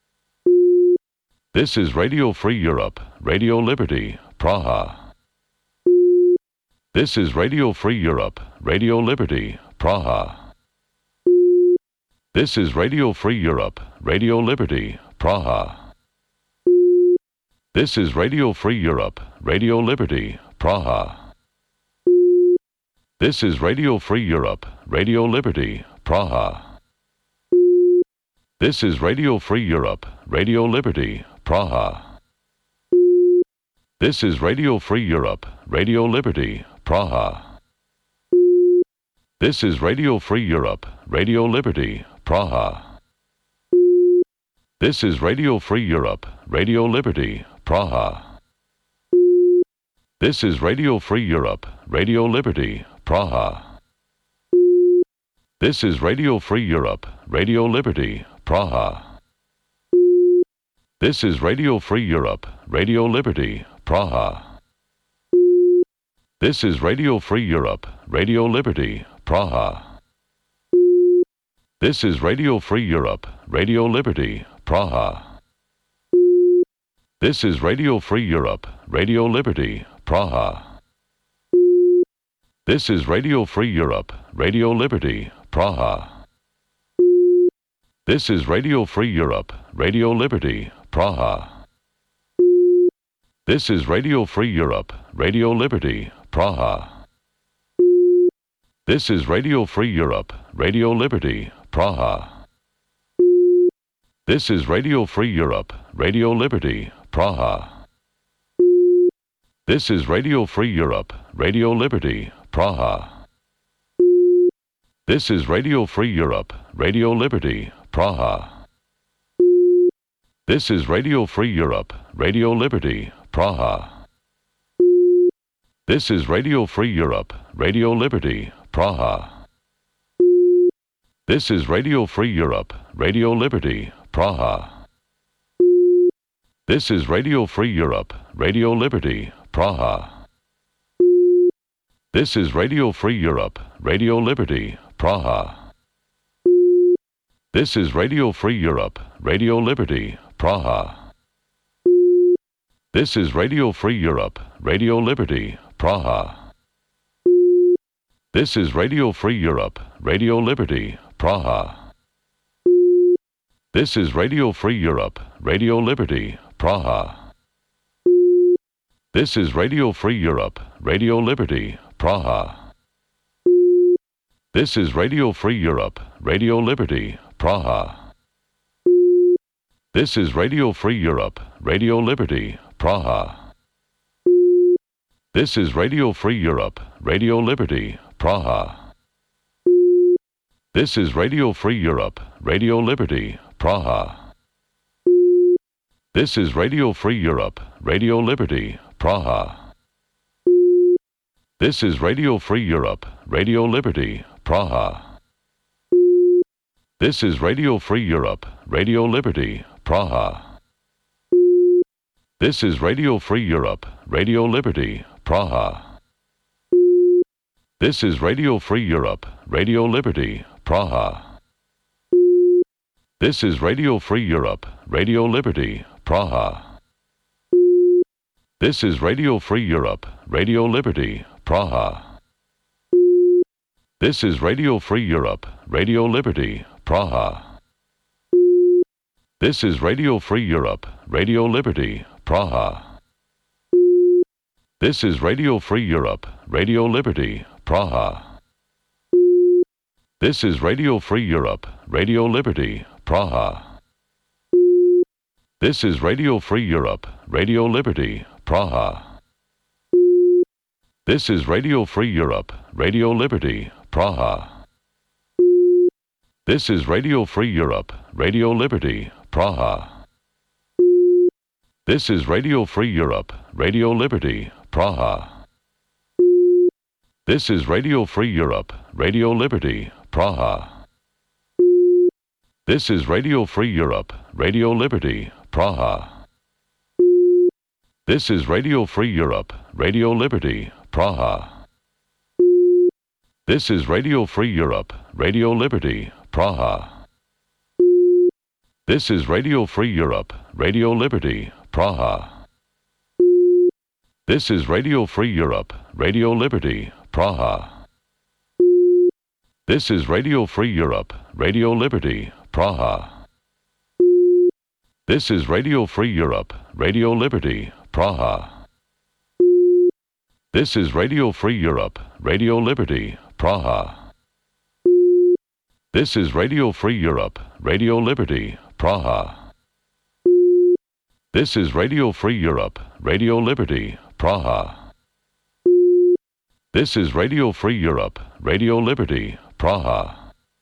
This is Radio Free Europe, Radio Liberty, Praha. This is Radio Free Europe, Radio Liberty, Praha. This is Radio Free Europe, Radio Liberty, Praha. This is Radio Free Europe, Radio Liberty, Praha. This is Radio Free Europe, Radio Liberty, Praha. This is Radio Free Europe, Radio Liberty, Praha. This is Radio Free Europe, Radio Liberty, Praha. This is Radio Free Europe, Radio Liberty, Praha. This is Radio Free Europe, Radio Liberty, Praha. This is Radio Free Europe, Radio Liberty, Praha. This is Radio Free Europe, Radio Liberty, Praha. This is Radio Free Europe, Radio Liberty, Praha. This is Radio Free Europe, Radio Liberty, Praha. This is Radio Free Europe, Radio Liberty, Praha. This is Radio Free Europe, Radio Liberty, Praha. This is Radio Free Europe, Radio Liberty, Praha. This is Radio Free Europe, Radio Liberty, Praha. This is Radio Free Europe, Radio Liberty, Praha. This is Radio Free Europe, Radio Liberty, Praha. This is Radio Free Europe, Radio Liberty, Praha. This is Radio Free Europe, Radio Liberty, Praha. This is Radio Free Europe, Radio Liberty, Praha. This is Radio Free Europe, Radio Liberty, Praha. This is Radio Free Europe, Radio Liberty, Praha. This is Radio Free Europe, Radio Liberty, Praha. This is Radio Free Europe, Radio Liberty, Praha. This is Radio Free Europe, Radio Liberty, Praha. This is Radio Free Europe, Radio Liberty, Praha. This is Radio Free Europe, Radio Liberty, Praha. This is Radio Free Europe, Radio Liberty, Praha. This is Radio Free Europe, Radio Liberty, Praha. This is Radio Free Europe, Radio Liberty, Praha. This is Radio Free Europe, Radio Liberty, Praha. This is Radio Free Europe, Radio Liberty, Praha. This is Radio Free Europe, Radio Liberty, Praha. This is Radio Free Europe, Radio Liberty, Praha. This is Radio Free Europe, Radio Liberty, Praha. This is Radio Free Europe, Radio Liberty, Praha. This is Radio Free Europe, Radio Liberty, Praha. This is Radio Free Europe, Radio Liberty, Praha. This is Radio Free Europe, Radio Liberty, Praha. This is Radio Free Europe, Radio Liberty, Praha. This is Radio Free Europe, Radio Liberty, Praha. This is Radio Free Europe, Radio Liberty, Praha. This is Radio Free Europe, Radio Liberty, Praha. This is Radio Free Europe, Radio Liberty, Praha. This is Radio Free Europe, Radio Liberty, Praha. This is Radio Free Europe, Radio Liberty, Praha. This is Radio Free Europe, Radio Liberty, Praha. This is Radio Free Europe, Radio Liberty, Praha. This is Radio Free Europe, Radio Liberty, Praha. This is Radio Free Europe, Radio Liberty, Praha. This is Radio Free Europe, Radio Liberty, Praha. This is Radio Free Europe, Radio Liberty, Praha. This is Radio Free Europe, Radio Liberty, Praha. This is Radio Free Europe, Radio Liberty, Praha. This is Radio Free Europe, Radio Liberty, Praha. This is Radio Free Europe, Radio Liberty, Praha. This is Radio Free Europe, Radio Liberty, Praha. This is Radio Free Europe, Radio Liberty, Praha. This is Radio Free Europe, Radio Liberty, Praha. This is Radio Free Europe, Radio Liberty, Praha. This is Radio Free Europe, Radio Liberty, Praha.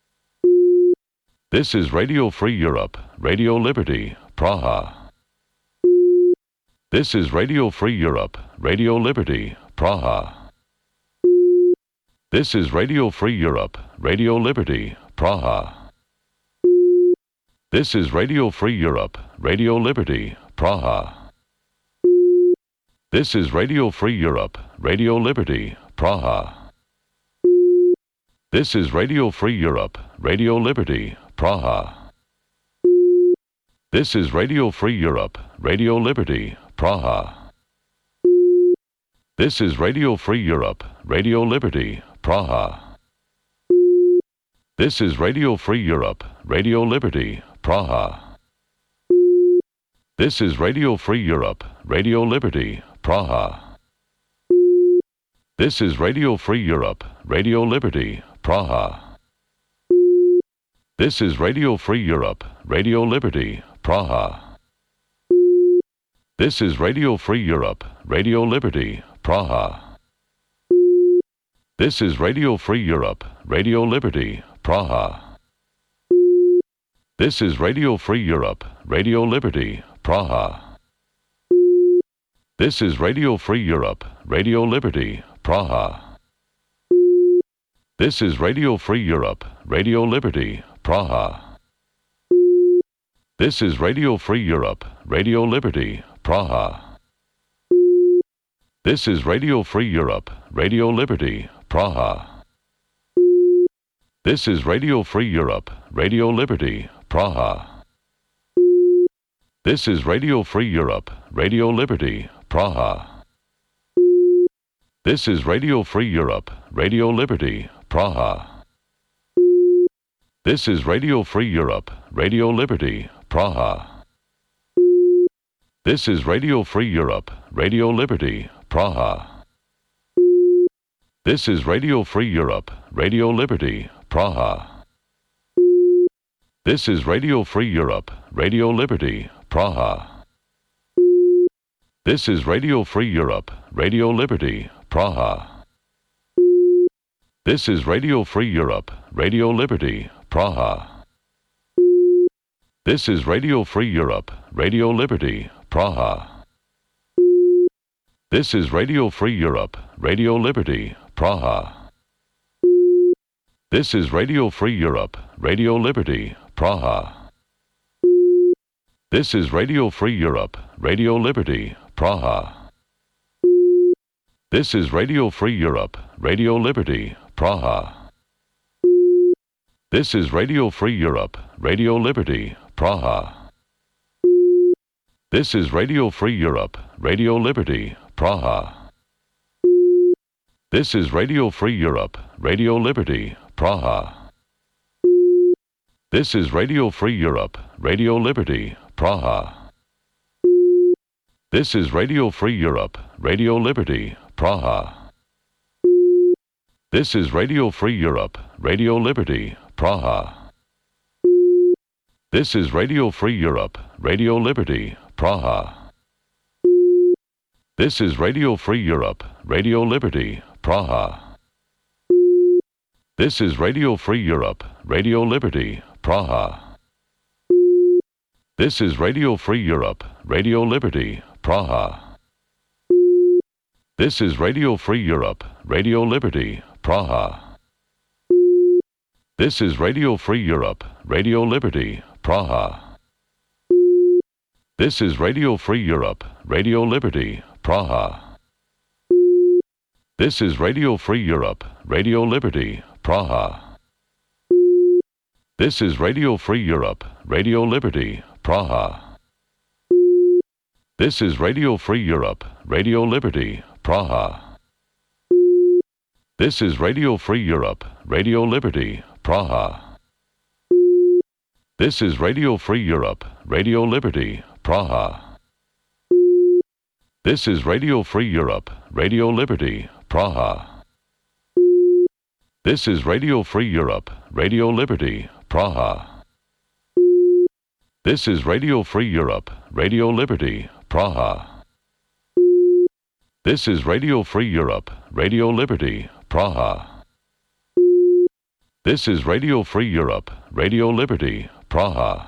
This is Radio Free Europe, Radio Liberty, Praha. This is Radio Free Europe, Radio Liberty, Praha. This is Radio Free Europe, Radio Liberty, Praha. This is Radio Free Europe, Radio Liberty, Praha. This is Radio Free Europe, Radio Liberty, Praha. This is Radio Free Europe, Radio Liberty, Praha. This is Radio Free Europe, Radio Liberty, Praha. This is Radio Free Europe, Radio Liberty, Praha. This is Radio Free Europe, Radio Liberty, Praha. This is Radio Free Europe, Radio Liberty, Praha. This is Radio Free Europe, Radio Liberty, Praha. This is Radio Free Europe, Radio Liberty, Praha. This is Radio Free Europe, Radio Liberty, Praha. This is Radio Free Europe, Radio Liberty, Praha. This is Radio Free Europe, Radio Liberty, Praha. This is Radio Free Europe, Radio Liberty, Praha. This is Radio Free Europe, Radio Liberty, Praha. This is Radio Free Europe, Radio Liberty, Praha. This is Radio Free Europe, Radio Liberty, Praha. This is Radio Free Europe, Radio Liberty, Praha. This is Radio Free Europe, Radio Liberty, Praha. This is Radio Free Europe, Radio Liberty, Praha. This is Radio Free Europe, Radio Liberty, Praha. This is Radio Free Europe, Radio Liberty, Praha. This is Radio Free Europe, Radio Liberty, Praha. This is Radio Free Europe, Radio Liberty, Praha. This is Radio Free Europe, Radio Liberty, Praha. This is Radio Free Europe, Radio Liberty, Praha. This is Radio Free Europe, Radio Liberty, Praha. This is Radio Free Europe, Radio Liberty, Praha. This is Radio Free Europe, Radio Liberty, Praha. This is Radio Free Europe, Radio Liberty, Praha. This is Radio Free Europe, Radio Liberty, Praha. This is Radio Free Europe, Radio Liberty, Praha. This is Radio Free Europe, Radio Liberty, Praha. This is Radio Free Europe, Radio Liberty, Praha. This is Radio Free Europe, Radio Liberty, Praha. This is Radio Free Europe, Radio Liberty, Praha. This is Radio Free Europe, Radio Liberty, Praha. This is Radio Free Europe, Radio Liberty, Praha. This is Radio Free Europe, Radio Liberty, Praha. This is Radio Free Europe, Radio Liberty, Praha. This is Radio Free Europe, Radio Liberty, Praha. This is Radio Free Europe, Radio Liberty, Praha. This is Radio Free Europe, Radio Liberty, Praha. This is Radio Free Europe, Radio Liberty, Praha. This is Radio Free Europe, Radio Liberty, Praha. This is Radio Free Europe, Radio Liberty, Praha. This is Radio Free Europe, Radio Liberty, Praha. This is Radio Free Europe, Radio Liberty, Praha. This is Radio Free Europe, Radio Liberty, Praha. This is Radio Free Europe, Radio Liberty, Praha. This is Radio Free Europe, Radio Liberty, Praha. This is Radio Free Europe, Radio Liberty, Praha. This is Radio Free Europe, Radio Liberty, Praha. This is Radio Free Europe, Radio Liberty, Praha.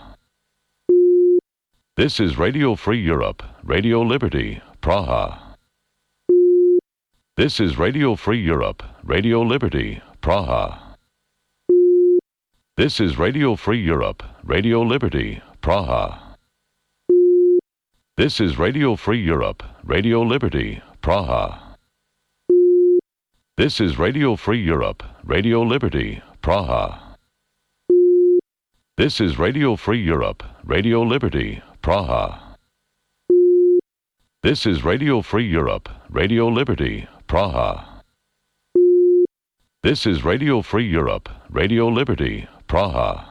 This is Radio Free Europe, Radio Liberty, Praha. This is Radio Free Europe, Radio Liberty, Praha. This is Radio Free Europe, Radio Liberty, Praha. This is Radio Free Europe, Radio Liberty, Praha. This is Radio Free Europe, Radio Liberty, Praha. This is Radio Free Europe, Radio Liberty, Praha. This is Radio Free Europe, Radio Liberty, Praha. This is Radio Free Europe, Radio Liberty, Praha.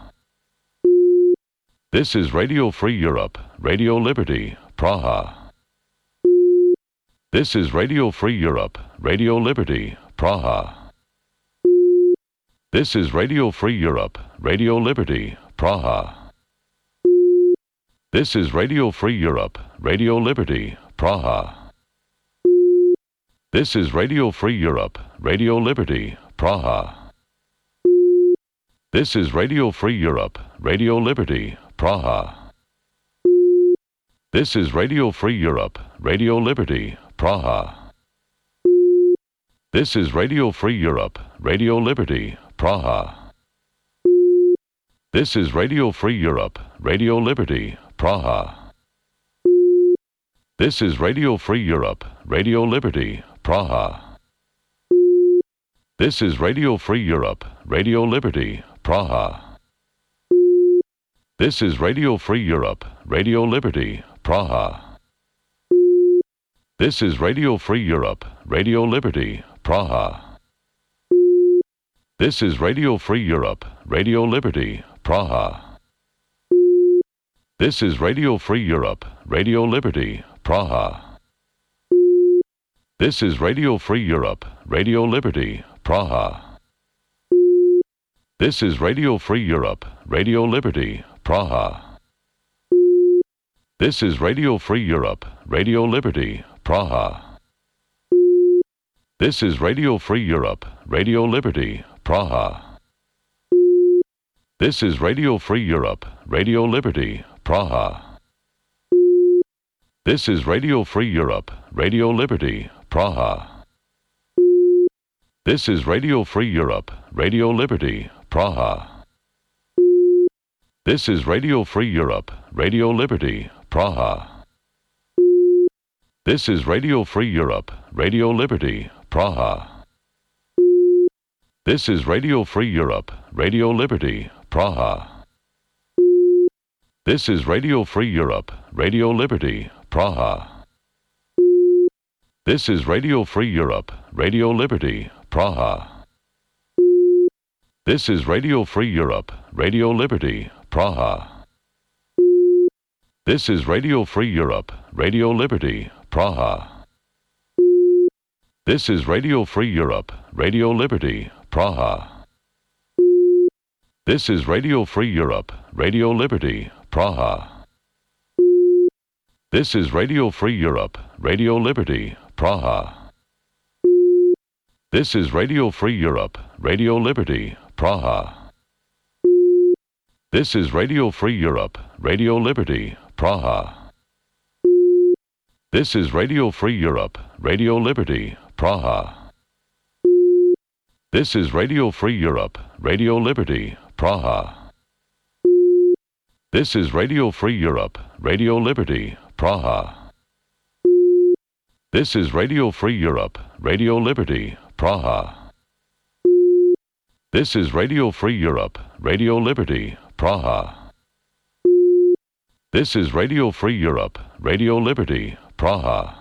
This is Radio Free Europe, Radio Liberty, Praha. This is Radio Free Europe, Radio Liberty, Praha. This is Radio Free Europe, Radio Liberty, Praha. This is Radio Free Europe, Radio Liberty, Praha. This is Radio Free Europe, Radio Liberty, Praha. This is Radio Free Europe, Radio Liberty, Praha. This is Radio Free Europe, Radio Liberty, Praha. This is Radio Free Europe, Radio Liberty, Praha. This is Radio Free Europe, Radio Liberty, Praha. This is Radio Free Europe, Radio Liberty, Praha. This is Radio Free Europe, Radio Liberty, Praha. This is Radio Free Europe, Radio Liberty, Praha. This is Radio Free Europe, Radio Liberty, Praha. This is Radio Free Europe, Radio Liberty, Praha. This is Radio Free Europe, Radio Liberty, Praha. This is Radio Free Europe, Radio Liberty, Praha. This is Radio Free Europe, Radio Liberty, Praha. This is Radio Free Europe, Radio Liberty, Praha. This is Radio Free Europe, Radio Liberty, Praha. This is Radio Free Europe, Radio Liberty, Praha. This is Radio Free Europe, Radio Liberty, Praha. This is Radio Free Europe, Radio Liberty, Praha. This is Radio Free Europe, Radio Liberty, Praha. This is Radio Free Europe, Radio Liberty, Praha. This is Radio Free Europe, Radio Liberty, Praha. This is Radio Free Europe, Radio Liberty, Praha. This is Radio Free Europe, Radio Liberty, Praha. This is Radio Free Europe, Radio Liberty, Praha. This is Radio Free Europe, Radio Liberty, Praha. This is Radio Free Europe, Radio Liberty, Praha. This is Radio Free Europe, Radio Liberty, Praha. This is Radio Free Europe, Radio Liberty, Praha. This is Radio Free Europe, Radio Liberty, Praha. This is Radio Free Europe, Radio Liberty, Praha. This is Radio Free Europe, Radio Liberty, Praha. This is Radio Free Europe, Radio Liberty, Praha. This is Radio Free Europe, Radio Liberty, Praha. This is Radio Free Europe, Radio Liberty, Praha. This is Radio Free Europe, Radio Liberty, Praha. This is Radio Free Europe, Radio Liberty, Praha.